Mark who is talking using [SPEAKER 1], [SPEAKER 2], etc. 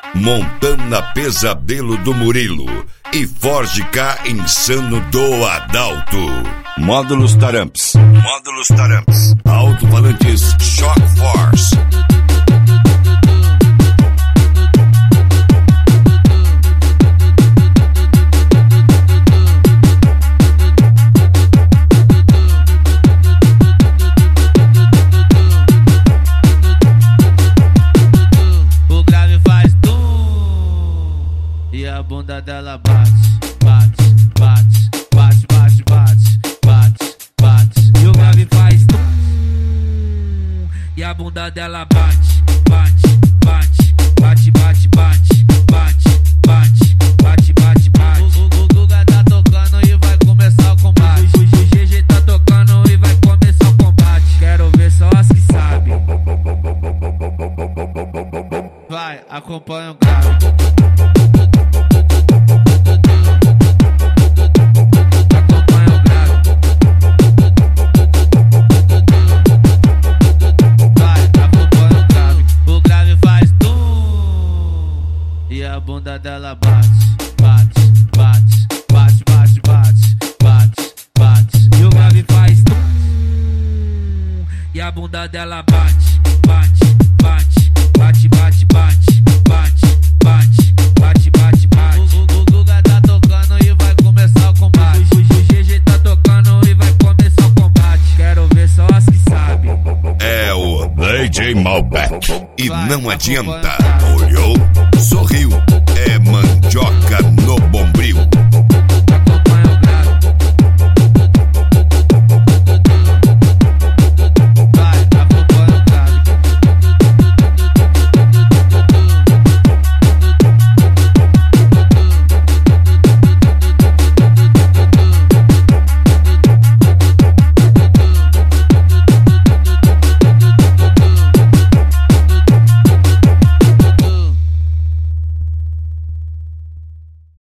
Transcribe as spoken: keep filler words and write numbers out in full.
[SPEAKER 1] Montana Pesadelo do Murilo e Ford K Insano do Adalto. Módulos Taramps. Módulos Taramps. Alto-falantes Shock Force.
[SPEAKER 2] A bunda dela bate, bate, bate, bate, bate, bate, bate, bate. E o grave faz tum. E a bunda dela bate, bate, bate, bate, bate, bate, bate, bate, bate, bate, bate. O Guga tá tocando e vai começar o combate. O G G tá tocando e vai começar o combate. Quero ver só as que sabem. Vai, acompanha o grave. E a bunda dela bate, bate, bate, bate, bate, bate, bate, bate. E o grave faz tum. E a bunda dela bate, bate, bate, bate, bate, bate, bate, bate, bate, bate, bate. O Guga tá tocando e vai começar o combate. O G G tá tocando e vai começar o combate. Quero ver só as que sabem.
[SPEAKER 1] É o D J Malbec. E não adianta. Olhou, sorriu. É mandioca no bombril.